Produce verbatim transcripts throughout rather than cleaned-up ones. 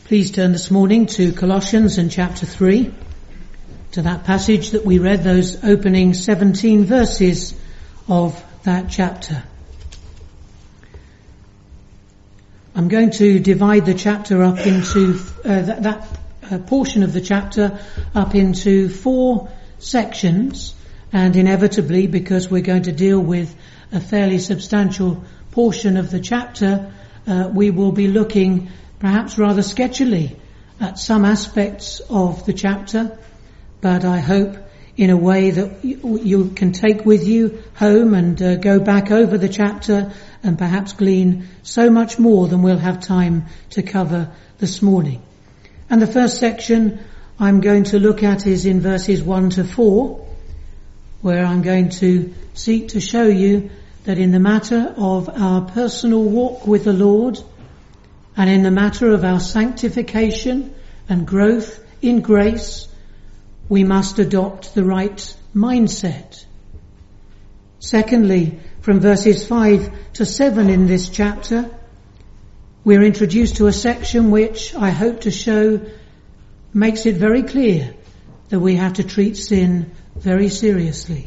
Please turn this morning to Colossians and chapter three, to that passage that we read, those opening seventeen verses of that chapter. I'm going to divide the chapter up into, uh, that, that uh, portion of the chapter up into four sections, and inevitably, because we're going to deal with a fairly substantial portion of the chapter, uh, we will be looking perhaps rather sketchily at some aspects of the chapter, but I hope in a way that you, you can take with you home and uh, go back over the chapter and perhaps glean so much more than we'll have time to cover this morning. And the first section I'm going to look at is in verses one to four, where I'm going to seek to show you that in the matter of our personal walk with the Lord, and in the matter of our sanctification and growth in grace, we must adopt the right mindset. Secondly, from verses five to seven in this chapter, we're introduced to a section which I hope to show makes it very clear that we have to treat sin very seriously.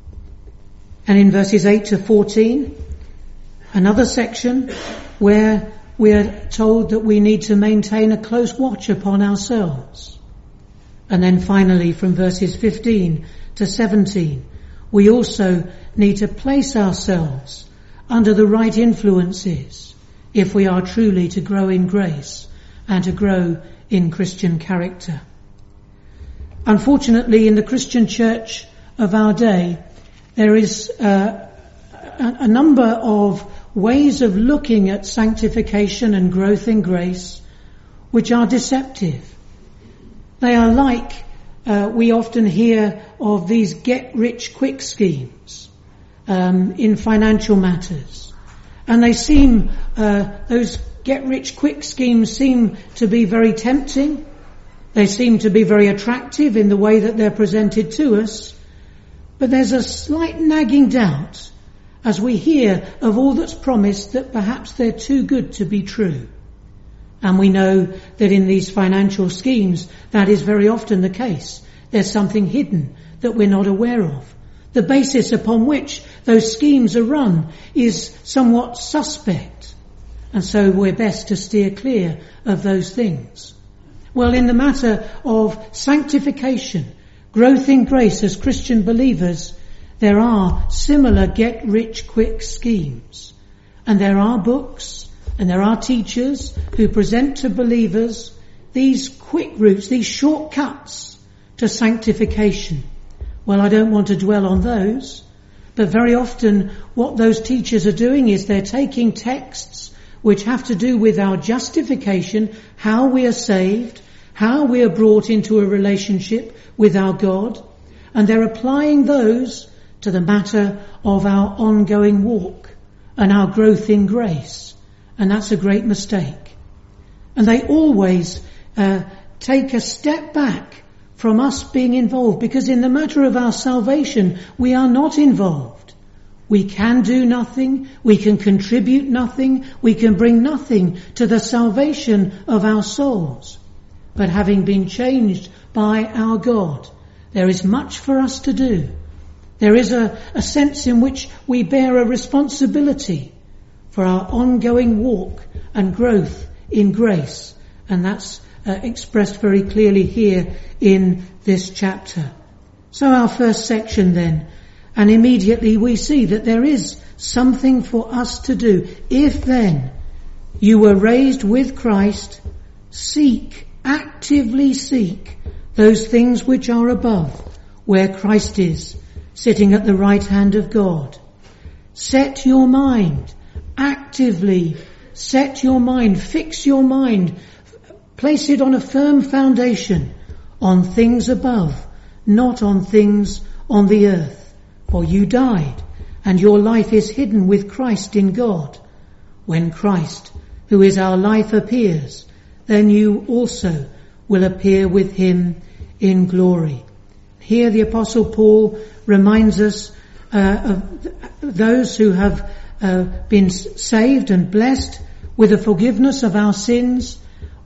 And in verses eight to fourteen, another section where we are told that we need to maintain a close watch upon ourselves. And then finally, from verses fifteen to seventeen, we also need to place ourselves under the right influences if we are truly to grow in grace and to grow in Christian character. Unfortunately, in the Christian church of our day, there is uh, a, a number of ways of looking at sanctification and growth in grace which are deceptive. They are like, uh, we often hear of these get-rich-quick schemes um, in financial matters. And they seem, uh, those get-rich-quick schemes seem to be very tempting. They seem to be very attractive in the way that they're presented to us. But there's a slight nagging doubt as we hear of all that's promised that perhaps they're too good to be true. And we know that in these financial schemes, that is very often the case. There's something hidden that we're not aware of. The basis upon which those schemes are run is somewhat suspect. And so we're best to steer clear of those things. Well, in the matter of sanctification, growth in grace as Christian believers, there are similar get-rich-quick schemes. And there are books and there are teachers who present to believers these quick routes, these shortcuts to sanctification. Well, I don't want to dwell on those, but very often what those teachers are doing is they're taking texts which have to do with our justification, how we are saved, how we are brought into a relationship with our God, and they're applying those to the matter of our ongoing walk and our growth in grace. And that's a great mistake. And they always uh, take a step back from us being involved, because in the matter of our salvation, we are not involved. We can do nothing, we can contribute nothing, we can bring nothing to the salvation of our souls. But having been changed by our God, there is much for us to do. There is a, a sense in which we bear a responsibility for our ongoing walk and growth in grace. And that's uh, expressed very clearly here in this chapter. So our first section then, and immediately we see that there is something for us to do. If then you were raised with Christ, seek, actively seek those things which are above, where Christ is, sitting at the right hand of God. Set your mind, actively set your mind, fix your mind, place it on a firm foundation, on things above, not on things on the earth. For you died, and your life is hidden with Christ in God. When Christ, who is our life, appears, then you also will appear with him in glory. Here the Apostle Paul reminds us uh, of those who have uh, been saved and blessed with the forgiveness of our sins,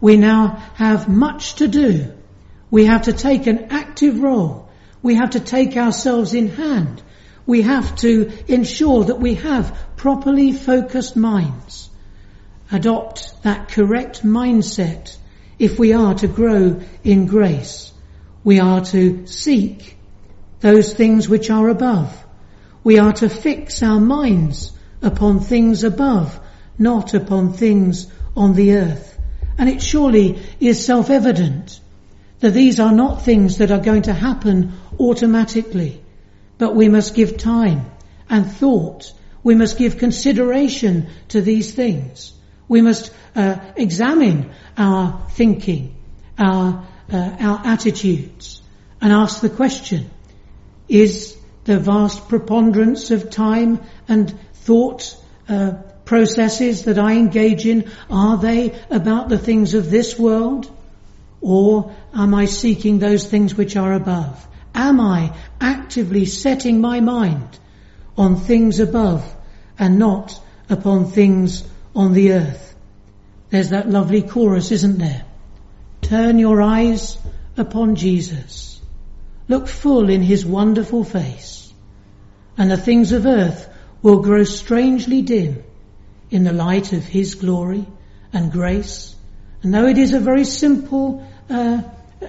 We now have much to do. We have to take an active role. We have to take ourselves in hand. We have to ensure that we have properly focused minds. Adopt that correct mindset if we are to grow in grace. We are to seek those things which are above. We are to fix our minds upon things above, not upon things on the earth. And it surely is self-evident that these are not things that are going to happen automatically, but we must give time and thought. We must give consideration to these things. We must uh, examine our thinking, our uh, our attitudes, and ask the question, is the vast preponderance of time and thought uh, processes that I engage in, are they about the things of this world? Or am I seeking those things which are above? Am I actively setting my mind on things above and not upon things on the earth? There's that lovely chorus, isn't there? Turn your eyes upon Jesus. Look full in his wonderful face, and the things of earth will grow strangely dim in the light of his glory and grace. And though it is a very simple uh,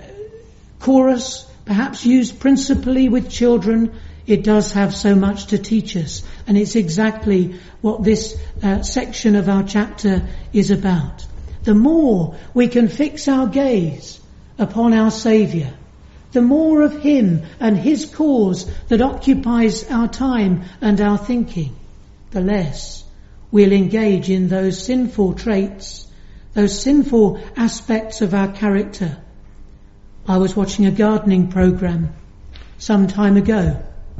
chorus, perhaps used principally with children, it does have so much to teach us. And it's exactly what this uh, section of our chapter is about. The more we can fix our gaze upon our Saviour, the more of him and his cause that occupies our time and our thinking, the less we'll engage in those sinful traits, those sinful aspects of our character. I was watching a gardening program some time ago,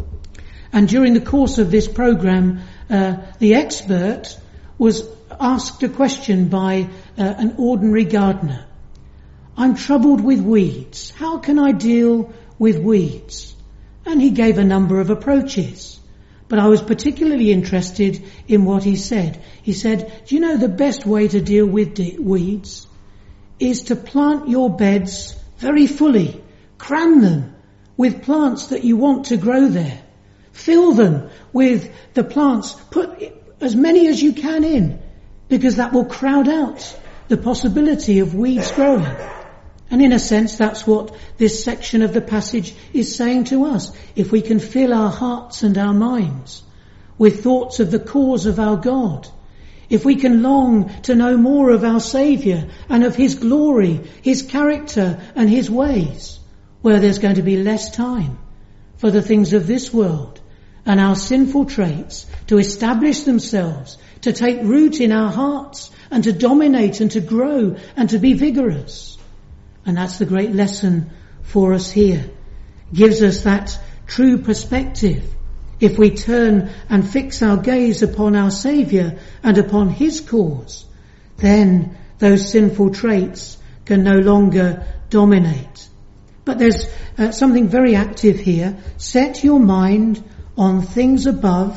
and during the course of this program, uh, the expert was asked a question by uh, an ordinary gardener. I'm troubled with weeds. How can I deal with weeds? And he gave a number of approaches. But I was particularly interested in what he said. He said, do you know the best way to deal with de- weeds is to plant your beds very fully. Cram them with plants that you want to grow there. Fill them with the plants. Put as many as you can in, because that will crowd out the possibility of weeds growing. And in a sense, that's what this section of the passage is saying to us. If we can fill our hearts and our minds with thoughts of the cause of our God, if we can long to know more of our Saviour and of his glory, his character and his ways, well, there's going to be less time for the things of this world and our sinful traits to establish themselves, to take root in our hearts and to dominate and to grow and to be vigorous. And that's the great lesson for us here. It gives us that true perspective. If we turn and fix our gaze upon our Saviour and upon his cause, then those sinful traits can no longer dominate. But there's uh, something very active here. Set your mind on things above,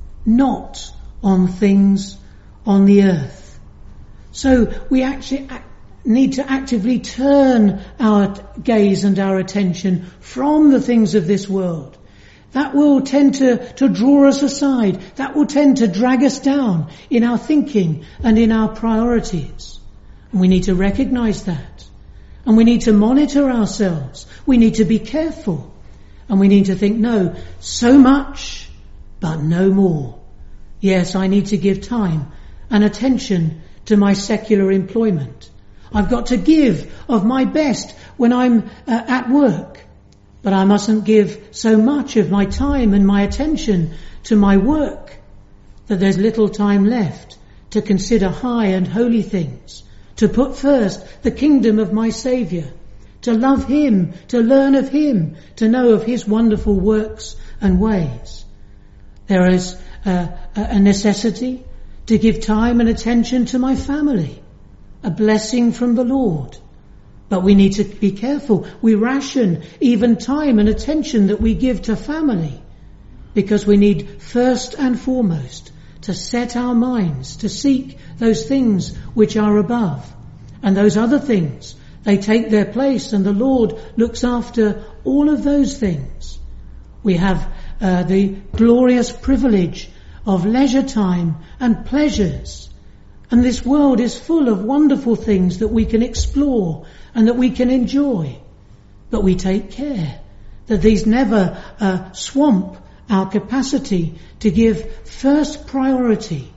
not on things on the earth. So we actually act need to actively turn our gaze and our attention from the things of this world. That will tend to, to draw us aside. That will tend to drag us down in our thinking and in our priorities. And we need to recognize that. And we need to monitor ourselves. We need to be careful. And we need to think, no, so much, but no more. Yes, I need to give time and attention to my secular employment. I've got to give of my best when I'm uh, at work. But I mustn't give so much of my time and my attention to my work that there's little time left to consider high and holy things, to put first the kingdom of my Saviour, to love him, to learn of him, to know of his wonderful works and ways. There is uh, a necessity to give time and attention to my family. A blessing from the Lord. But we need to be careful. We ration even time and attention that we give to family, because we need first and foremost to set our minds to seek those things which are above. and those other things, they take their place, and the Lord looks after all of those things. We have uh, the glorious privilege of leisure time and pleasures, and this world is full of wonderful things that we can explore and that we can enjoy. But we take care that these never uh, swamp our capacity to give first priority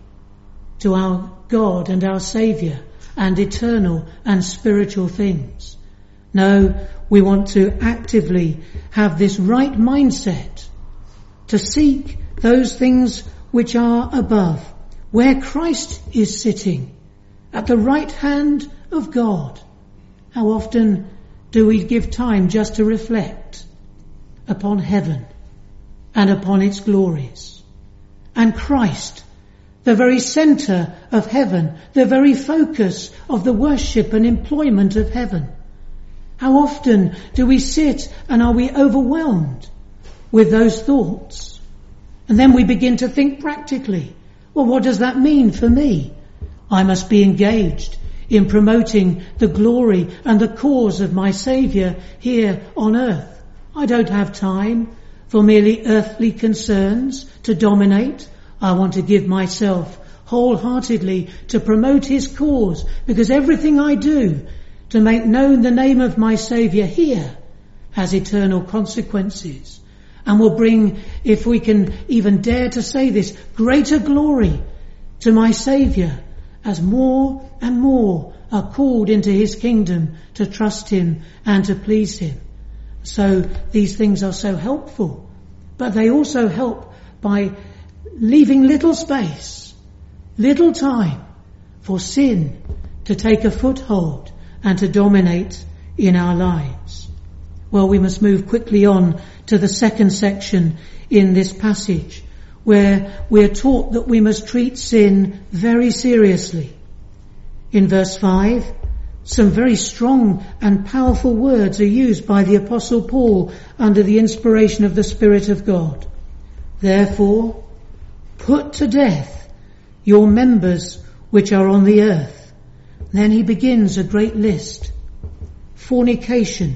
to our God and our Saviour and eternal and spiritual things. No, we want to actively have this right mindset to seek those things which are above, where Christ is sitting, at the right hand of God. How often do we give time just to reflect upon heaven and upon its glories? And Christ, the very centre of heaven, the very focus of the worship and employment of heaven. How often do we sit and are we overwhelmed with those thoughts? And then we begin to think practically. Well, what does that mean for me? I must be engaged in promoting the glory and the cause of my Saviour here on earth. I don't have time for merely earthly concerns to dominate. I want to give myself wholeheartedly to promote his cause, because everything I do to make known the name of my Saviour here has eternal consequences, and will bring, if we can even dare to say this, greater glory to my Saviour, as more and more are called into his kingdom to trust him and to please him. So these things are so helpful, but they also help by leaving little space, little time for sin to take a foothold and to dominate in our lives. Well, we must move quickly on to the second section in this passage, where we're taught that we must treat sin very seriously. In verse five, some very strong and powerful words are used by the Apostle Paul under the inspiration of the Spirit of God. Therefore, put to death your members which are on the earth. Then he begins a great list. Fornication,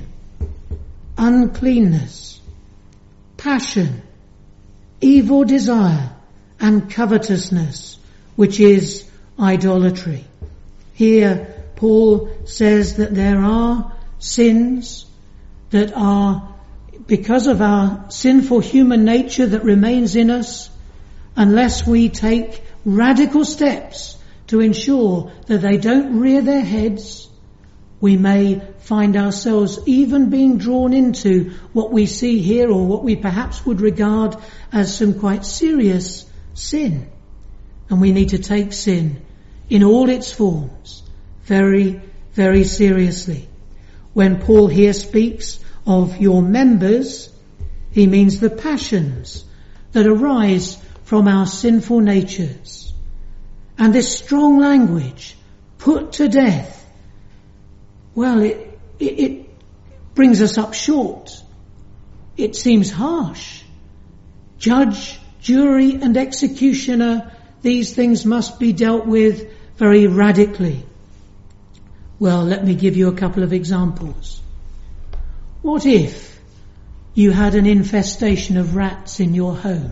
uncleanness, passion, evil desire, and covetousness, which is idolatry. Here, Paul says that there are sins that are because of our sinful human nature that remains in us. Unless we take radical steps to ensure that they don't rear their heads, we may find ourselves even being drawn into what we see here, or what we perhaps would regard as some quite serious sin. And we need to take sin in all its forms very, very seriously. When Paul here speaks of your members, he means the passions that arise from our sinful natures. And this strong language, put to death, well, it, it, it brings us up short. It seems harsh. Judge, jury, and executioner, these things must be dealt with very radically. Well, let me give you a couple of examples. What if you had an infestation of rats in your home?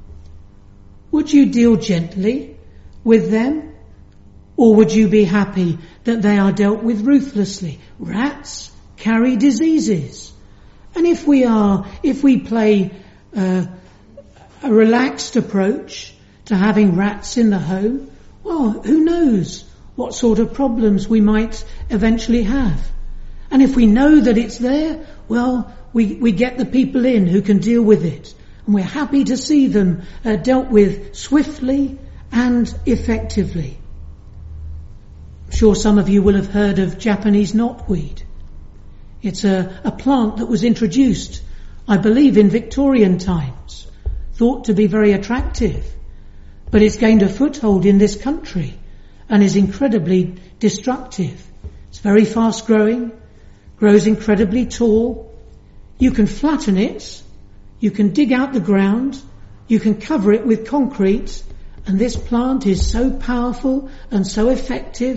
Would you deal gently with them? Or would you be happy that they are dealt with ruthlessly? Rats carry diseases. And if we are, if we play uh, a relaxed approach to having rats in the home, well, who knows what sort of problems we might eventually have. And if we know that it's there, well, we, we get the people in who can deal with it. And we're happy to see them uh, dealt with swiftly and effectively. I'm sure some of you will have heard of Japanese knotweed. It's a, a plant that was introduced, I believe, in Victorian times, thought to be very attractive, but it's gained a foothold in this country and is incredibly destructive. It's very fast growing, grows incredibly tall. You can flatten it, you can dig out the ground, you can cover it with concrete, and this plant is so powerful and so effective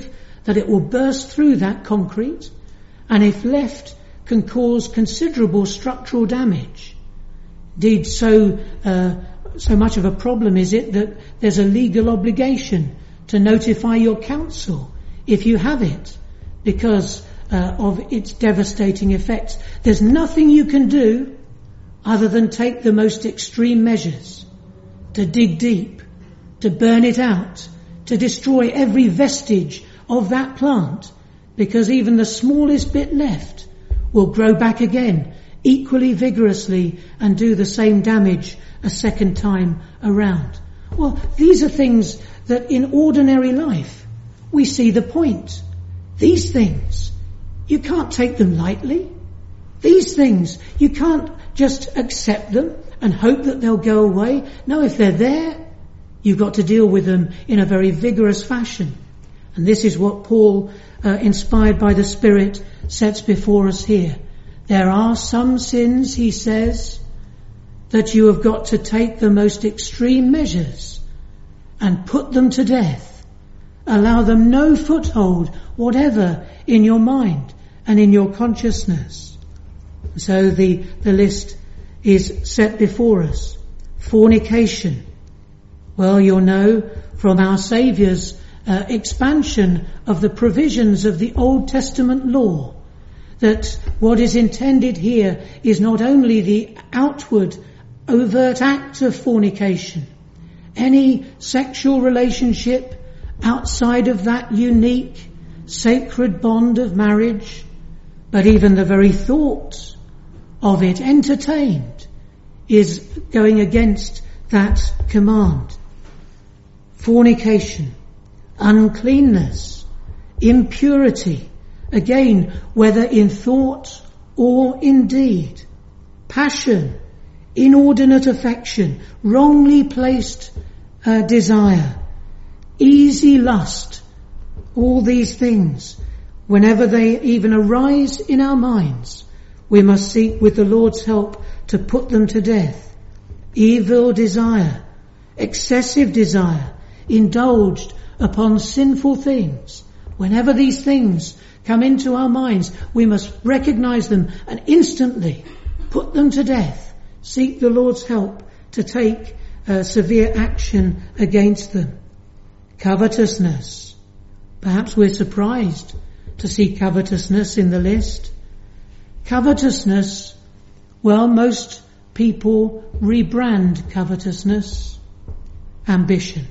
that it will burst through that concrete, and if left can cause considerable structural damage. Indeed, so uh, so much of a problem is it that there's a legal obligation to notify your council if you have it, because uh, of its devastating effects. There's nothing you can do other than take the most extreme measures, to dig deep, to burn it out, to destroy every vestige of that plant, because even the smallest bit left will grow back again equally vigorously and do the same damage a second time around. Well, these are things that in ordinary life we see the point. These things, you can't take them lightly. These things, you can't just accept them and hope that they'll go away. No, if they're there, you've got to deal with them in a very vigorous fashion. And this is what Paul, uh, inspired by the Spirit, sets before us here. There are some sins, he says, that you have got to take the most extreme measures and put them to death. Allow them no foothold whatever in your mind and in your consciousness. So the, the list is set before us. Fornication. Well, you'll know from our Saviour's uh, expansion of the provisions of the Old Testament law that what is intended here is not only the outward overt act of fornication, any sexual relationship outside of that unique sacred bond of marriage, but even the very thought of it entertained is going against that command. Fornication, uncleanness, impurity, again, whether in thought or in deed, passion, inordinate affection, wrongly placed uh, desire, easy lust, all these things, whenever they even arise in our minds, we must seek with the Lord's help to put them to death. Evil desire, excessive desire, indulged upon sinful things. Whenever these things come into our minds, we must recognize them and instantly put them to death. Seek the Lord's help to take uh, severe action against them. Covetousness. Perhaps we're surprised to see covetousness in the list. Covetousness, well, most people rebrand covetousness ambition.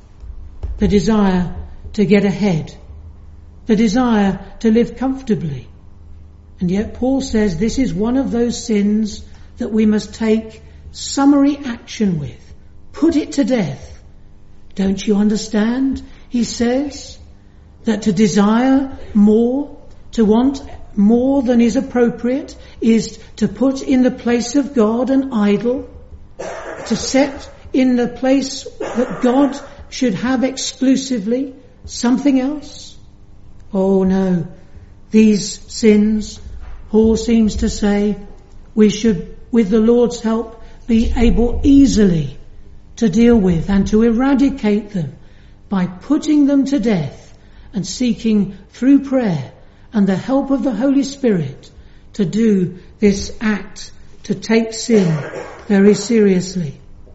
The desire to get ahead. The desire to live comfortably. And yet Paul says this is one of those sins that we must take summary action with. Put it to death. Don't you understand, he says, that to desire more, to want more than is appropriate, is to put in the place of God an idol, to set in the place that God should have exclusively something else? Oh no, these sins, Paul seems to say, we should, with the Lord's help, be able easily to deal with and to eradicate them by putting them to death and seeking through prayer and the help of the Holy Spirit to do this act, to take sin very seriously.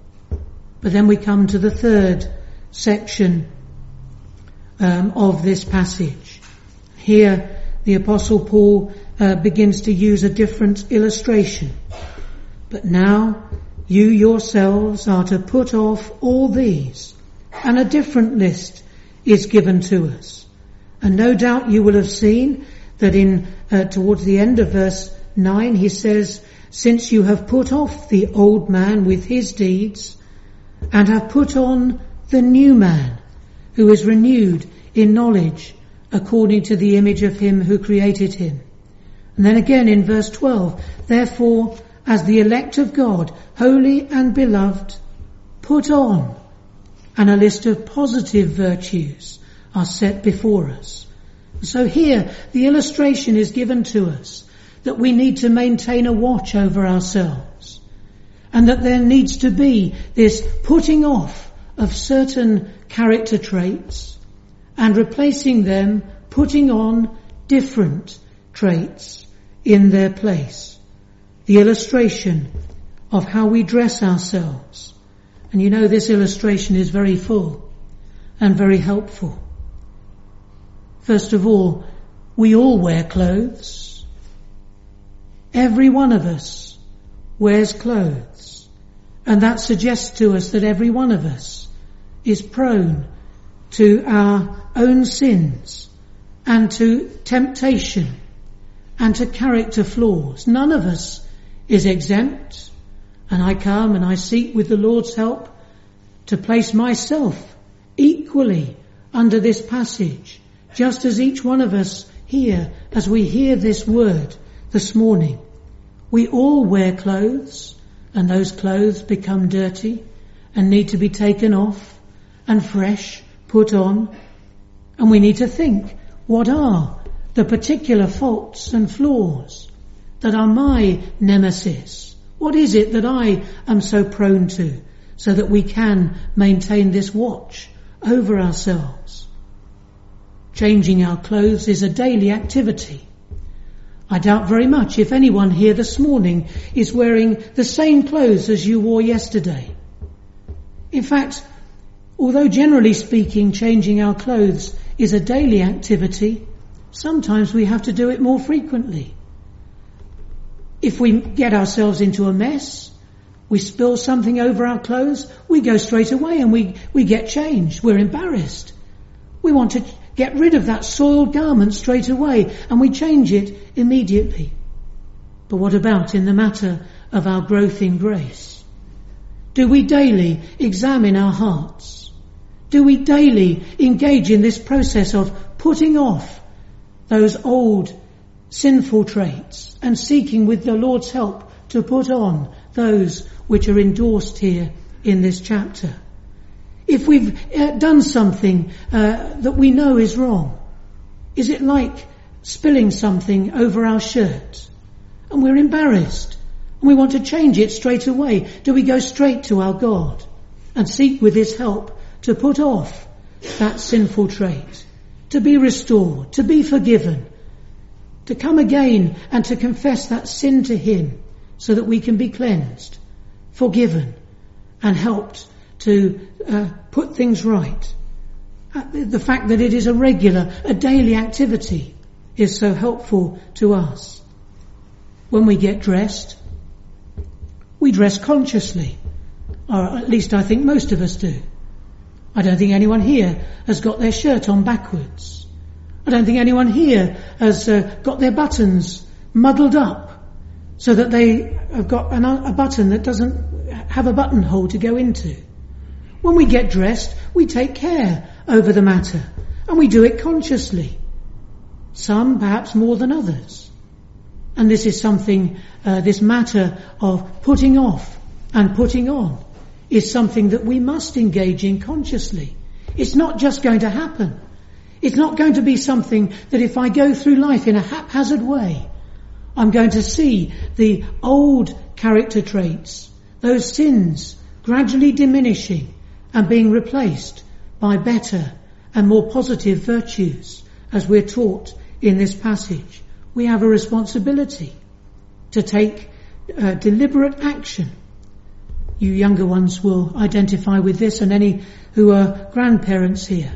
But then we come to the third section um, of this passage. Here the Apostle Paul uh, begins to use a different illustration. But now you yourselves are to put off all these, and a different list is given to us. And no doubt you will have seen that in uh, towards the end of verse nine he says, since you have put off the old man with his deeds, and have put on the new man, who is renewed in knowledge according to the image of him who created him. And then again in verse twelve, therefore, as the elect of God, holy and beloved, put on. And a list of positive virtues are set before us. So here the illustration is given to us that we need to maintain a watch over ourselves, and that there needs to be this putting off of certain character traits and replacing them putting on different traits in their place. The illustration of how we dress ourselves. And you know, this illustration is very full and very helpful. First of all, we all wear clothes. Every one of us wears clothes. And that suggests to us that every one of us is prone to our own sins and to temptation and to character flaws. None of us is exempt. And I come and I seek with the Lord's help to place myself equally under this passage, just as each one of us here, as we hear this word this morning. We all wear clothes, and those clothes become dirty and need to be taken off and fresh put on. And we need to think, what are the particular faults and flaws that are my nemesis? What is it that I am so prone to, so that we can maintain this watch over ourselves? Changing our clothes is a daily activity. I doubt very much if anyone here this morning is wearing the same clothes as you wore yesterday. In fact, although generally speaking changing our clothes is a daily activity, sometimes we have to do it more frequently. If we get ourselves into a mess, we spill something over our clothes, we go straight away and we, we get changed. We're embarrassed. We want to get rid of that soiled garment straight away and we change it immediately. But what about in the matter of our growth in grace? Do we daily examine our hearts? Do we daily engage in this process of putting off those old sinful traits and seeking with the Lord's help to put on those which are endorsed here in this chapter? If we've uh, done something uh, that we know is wrong, is it like spilling something over our shirt and we're embarrassed and we want to change it straight away? Do we go straight to our God and seek with his help to put off that sinful trait, to be restored, to be forgiven, to come again and to confess that sin to him so that we can be cleansed, forgiven and helped to uh, put things right? Uh, the fact that it is a regular, a daily activity is so helpful to us. When we get dressed, we dress consciously, or at least I think most of us do. I don't think anyone here has got their shirt on backwards. I don't think anyone here has uh, got their buttons muddled up so that they have got an, a button that doesn't have a buttonhole to go into. When we get dressed, we take care over the matter, and we do it consciously. Some perhaps more than others. And this is something, uh, this matter of putting off and putting on is something that we must engage in consciously. It's not just going to happen. It's not going to be something that if I go through life in a haphazard way, I'm going to see the old character traits, those sins, gradually diminishing and being replaced by better and more positive virtues, as we're taught in this passage. We have a responsibility to take uh, deliberate action. You younger ones will identify with this, and any who are grandparents here.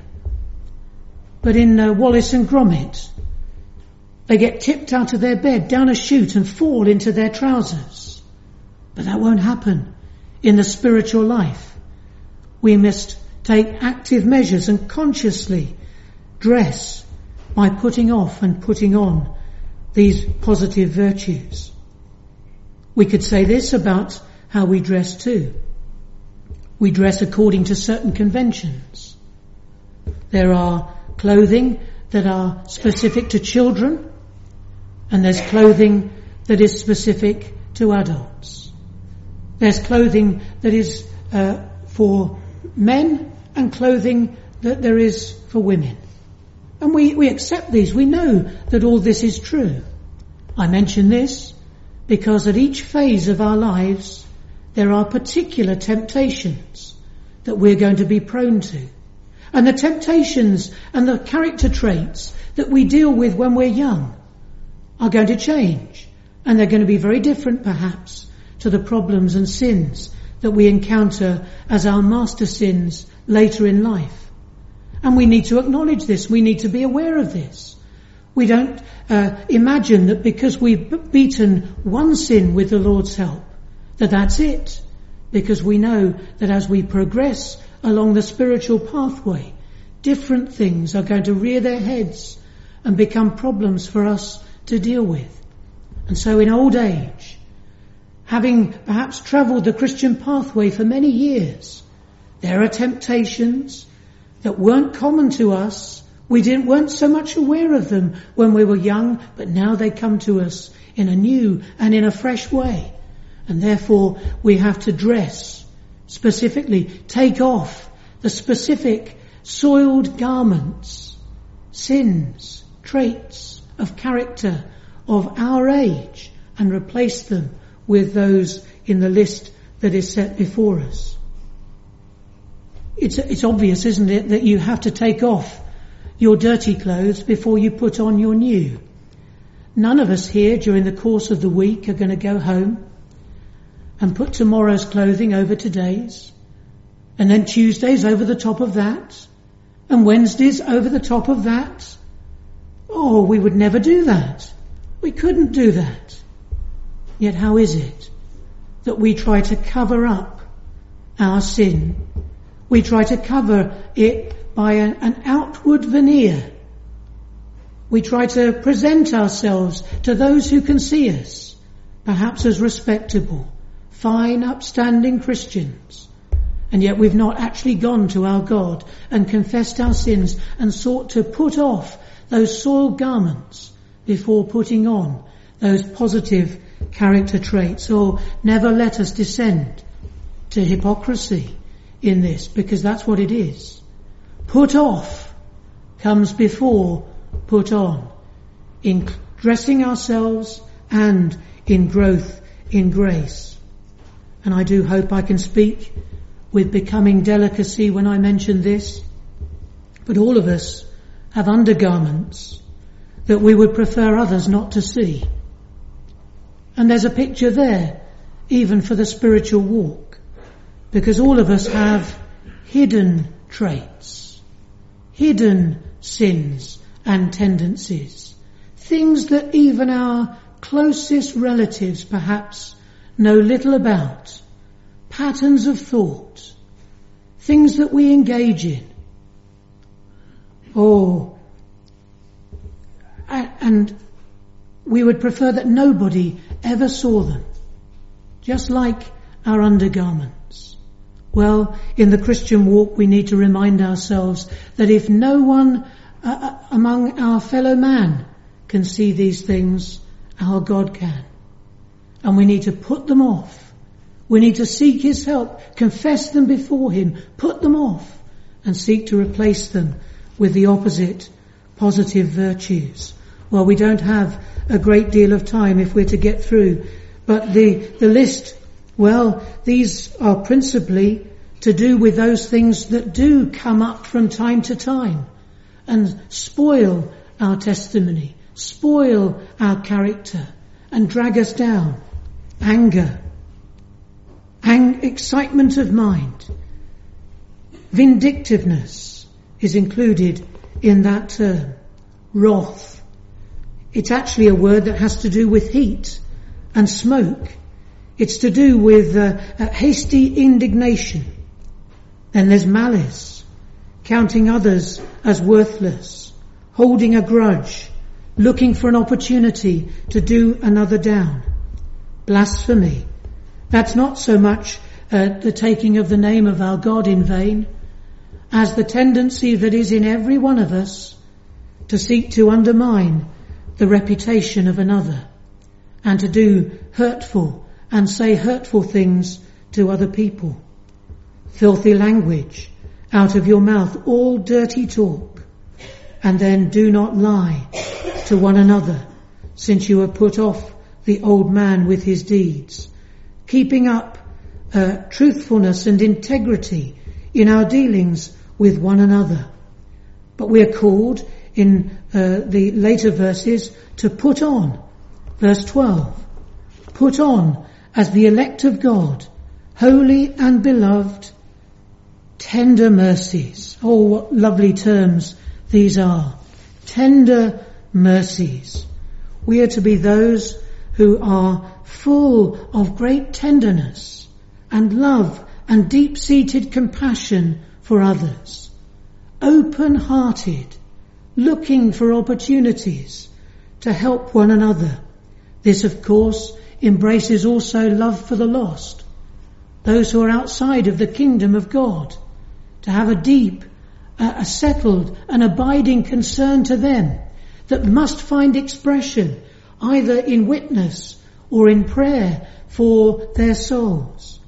But in uh, Wallace and Gromit, they get tipped out of their bed down a chute and fall into their trousers. But that won't happen in the spiritual life. We must take active measures and consciously dress by putting off and putting on these positive virtues. We could say this about how we dress too. We dress according to certain conventions. There are clothing that are specific to children, and there's clothing that is specific to adults. There's clothing that is uh, for men and clothing that there is for women. And we, we accept these. We know that all this is true. I mention this because at each phase of our lives there are particular temptations that we're going to be prone to. And the temptations and the character traits that we deal with when we're young are going to change. And they're going to be very different, perhaps, to the problems and sins that we encounter as our master sins later in life. And we need to acknowledge this. We need to be aware of this. We don't uh, imagine that because we've beaten one sin with the Lord's help, that that's it. Because we know that as we progress along the spiritual pathway, different things are going to rear their heads and become problems for us to deal with. And so in old age, having perhaps travelled the Christian pathway for many years, there are temptations that weren't common to us. We didn't, weren't so much aware of them when we were young, but now they come to us in a new and in a fresh way. And therefore we have to dress specifically, take off the specific soiled garments, sins, traits of character of our age, and replace them with those in the list that is set before us. It's, it's obvious, isn't it, that you have to take off your dirty clothes before you put on your new. None of us here during the course of the week are going to go home and put tomorrow's clothing over today's, and then Tuesdays over the top of that, and Wednesdays over the top of that. Oh, we would never do that. We couldn't do that. Yet how is it that we try to cover up our sin? We try to cover it by an, an outward veneer. We try to present ourselves to those who can see us, perhaps as respectable, fine, upstanding Christians. And yet we've not actually gone to our God and confessed our sins and sought to put off those soiled garments before putting on those positive character traits. Or never let us descend to hypocrisy in this, because that's what it is. Put off comes before put on, in dressing ourselves and in growth in grace. And I do hope I can speak with becoming delicacy when I mention this, but all of us have undergarments that we would prefer others not to see. And there's a picture there, even for the spiritual walk, because all of us have hidden traits, hidden sins and tendencies, things that even our closest relatives perhaps know little about, patterns of thought, things that we engage in. Oh, and we would prefer that nobody ever saw them, just like our undergarments. Well, in the Christian walk we need to remind ourselves that if no one uh, among our fellow man can see these things, our God can. And we need to put them off. We need to seek His help, confess them before Him, put them off, and seek to replace them with the opposite, positive virtues. Well, we don't have a great deal of time if we're to get through, but the, the list, well, these are principally to do with those things that do come up from time to time and spoil our testimony, spoil our character, and drag us down. Anger, ang- excitement of mind, vindictiveness is included in that term. Wrath. It's actually a word that has to do with heat and smoke. It's to do with uh, a hasty indignation. Then there's malice, counting others as worthless, holding a grudge, looking for an opportunity to do another down. Blasphemy. That's not so much uh, the taking of the name of our God in vain, as the tendency that is in every one of us to seek to undermine the reputation of another, and to do hurtful and say hurtful things to other people. Filthy language out of your mouth, all dirty talk, and then do not lie to one another, since you have put off the old man with his deeds. Keeping up uh, truthfulness and integrity in our dealings with one another. But we are called in uh, the later verses to put on. Verse twelve. Put on as the elect of God, holy and beloved, tender mercies. Oh, what lovely terms these are. Tender mercies. We are to be those who are full of great tenderness and love and deep-seated compassion for others. Open-hearted, looking for opportunities to help one another. This, of course, embraces also love for the lost, those who are outside of the kingdom of God, to have a deep, uh, a settled and abiding concern to them that must find expression either in witness or in prayer for their souls.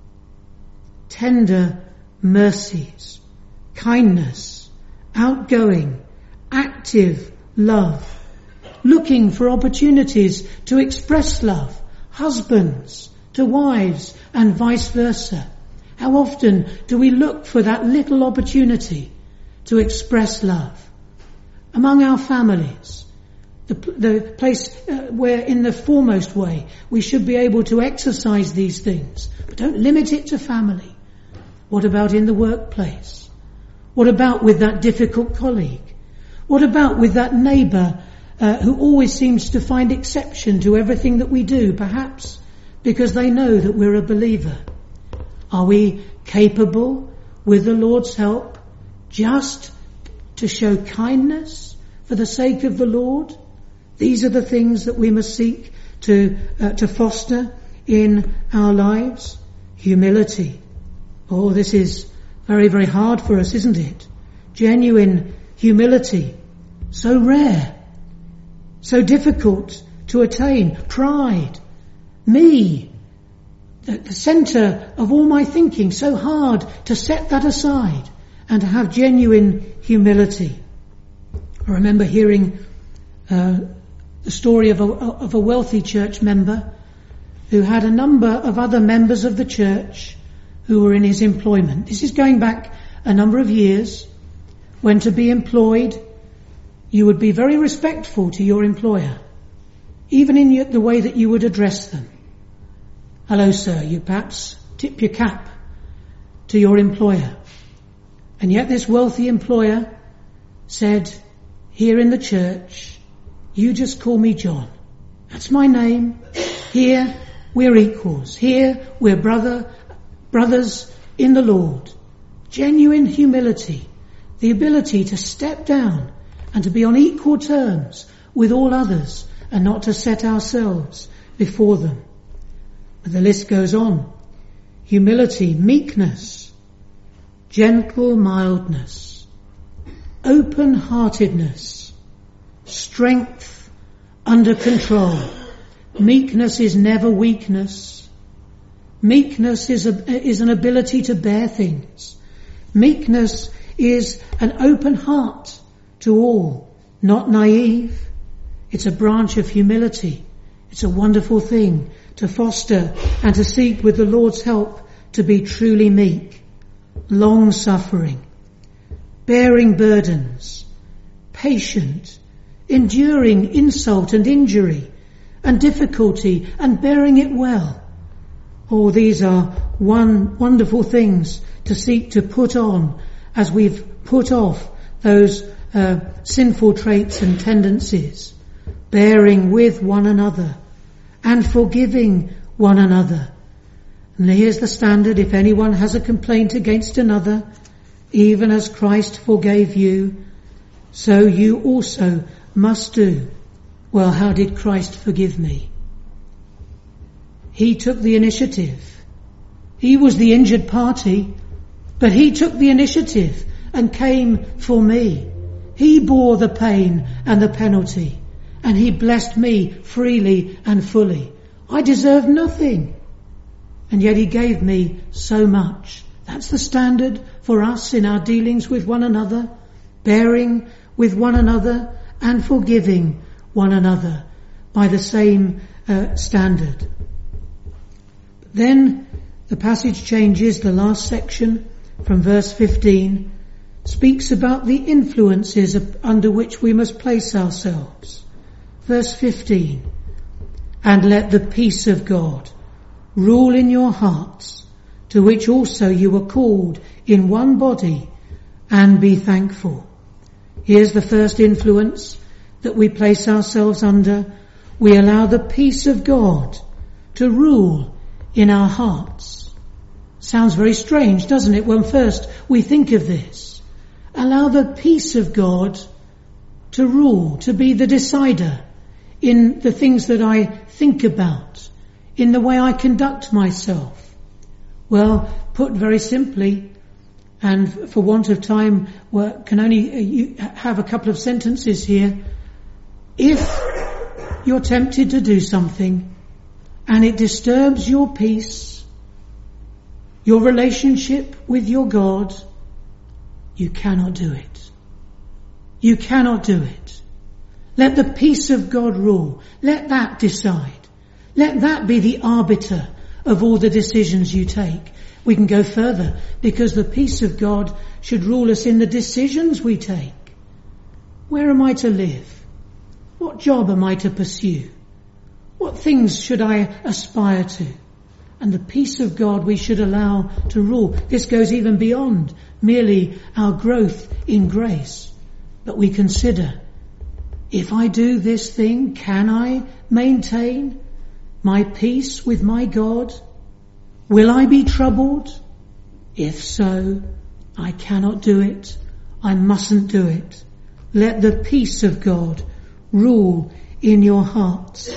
Tender mercies, kindness, outgoing, active love, looking for opportunities to express love, husbands to wives and vice versa. How often do we look for that little opportunity to express love? Among our families, the, the place uh, where in the foremost way we should be able to exercise these things, but don't limit it to family. What about in the workplace? What about with that difficult colleague? What about with that neighbour uh, who always seems to find exception to everything that we do, perhaps because they know that we're a believer? Are we capable, with the Lord's help, just to show kindness for the sake of the Lord? These are the things that we must seek to uh, to foster in our lives. Humility. Oh, this is very, very hard for us, isn't it? Genuine humility. So rare. So difficult to attain. Pride. Me. The, the centre of all my thinking. So hard to set that aside and to have genuine humility. I remember hearing uh, the story of a, of a wealthy church member who had a number of other members of the church who were in his employment. This is going back a number of years, when to be employed, you would be very respectful to your employer, even in the way that you would address them. Hello, sir. You perhaps tip your cap to your employer. And yet this wealthy employer said, here in the church, you just call me John. That's my name. Here we're equals. Here we're brother, brothers in the Lord. Genuine humility, the ability to step down and to be on equal terms with all others and not to set ourselves before them. But the list goes on. Humility, meekness, gentle mildness, open-heartedness, strength under control. Meekness is never weakness. Meekness is a, is an ability to bear things. Meekness is an open heart to all, not naive. It's a branch of humility. It's a wonderful thing to foster and to seek with the Lord's help to be truly meek. Long-suffering, bearing burdens, patient, enduring insult and injury and difficulty and bearing it well. Oh, these are one wonderful things to seek to put on as we've put off those uh, sinful traits and tendencies, bearing with one another and forgiving one another. And here's the standard: if anyone has a complaint against another, even as Christ forgave you, so you also must do. Well, how did Christ forgive me? He took the initiative. He was the injured party, but he took the initiative and came for me. He bore the pain and the penalty, and he blessed me freely and fully. I deserved nothing, and yet he gave me so much. That's the standard for us in our dealings with one another, bearing with one another and forgiving one another by the same uh, standard. Then the passage changes, the last section from verse fifteen, speaks about the influences under which we must place ourselves. Verse fifteen, and let the peace of God rule in your hearts, to which also you were called in one body, and be thankful. Here's the first influence that we place ourselves under. We allow the peace of God to rule in our hearts. Sounds very strange, doesn't it, when first we think of this? Allow the peace of God to rule, to be the decider in the things that I think about, in the way I conduct myself. Well, put very simply, and for want of time, well, can only have a couple of sentences here. If you're tempted to do something and it disturbs your peace, your relationship with your God, you cannot do it. You cannot do it. Let the peace of God rule. Let that decide. Let that be the arbiter of all the decisions you take. We can go further, because the peace of God should rule us in the decisions we take. Where am I to live? What job am I to pursue? What things should I aspire to? And the peace of God we should allow to rule. This goes even beyond merely our growth in grace. But we consider, if I do this thing, can I maintain my peace with my God? Will I be troubled? If so, I cannot do it. I mustn't do it. Let the peace of God rule in your hearts.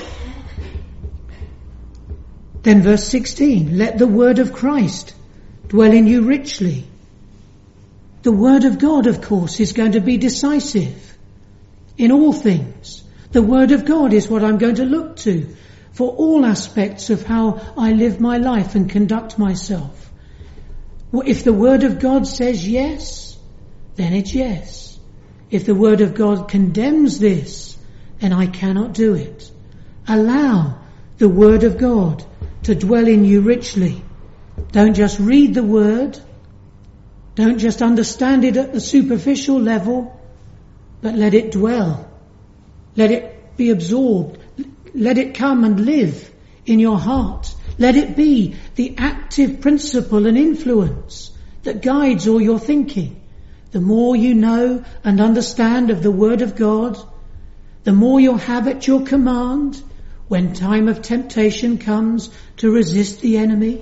Then verse sixteen, let the word of Christ dwell in you richly. The word of God, of course, is going to be decisive in all things. The word of God is what I'm going to look to for all aspects of how I live my life and conduct myself. If the word of God says yes, then it's yes. If the word of God condemns this, then I cannot do it. Allow the word of God to dwell in you richly. Don't just read the word. Don't just understand it at the superficial level, but let it dwell. Let it be absorbed. Let it come and live in your heart. Let it be the active principle and influence that guides all your thinking. The more you know and understand of the Word of God, the more you'll have at your command when time of temptation comes to resist the enemy,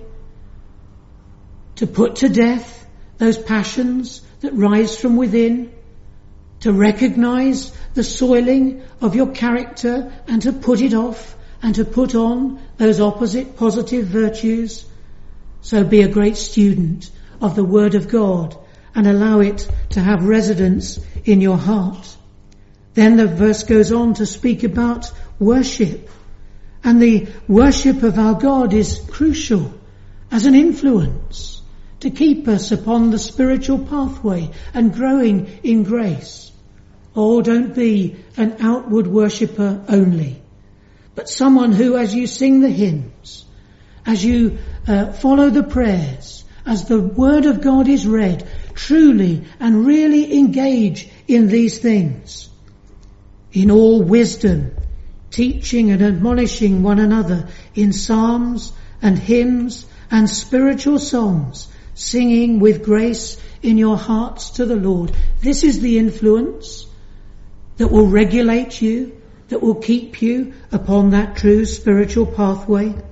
to put to death those passions that rise from within, to recognize the soiling of your character and to put it off and to put on those opposite positive virtues. So be a great student of the Word of God and allow it to have residence in your heart. Then the verse goes on to speak about worship. And the worship of our God is crucial as an influence to keep us upon the spiritual pathway and growing in grace. Oh, don't be an outward worshipper only, but someone who, as you sing the hymns, as you uh, follow the prayers, as the Word of God is read, truly and really engage in these things. In all wisdom, teaching and admonishing one another in psalms and hymns and spiritual songs, singing with grace in your hearts to the Lord. This is the influence that will regulate you, that will keep you upon that true spiritual pathway.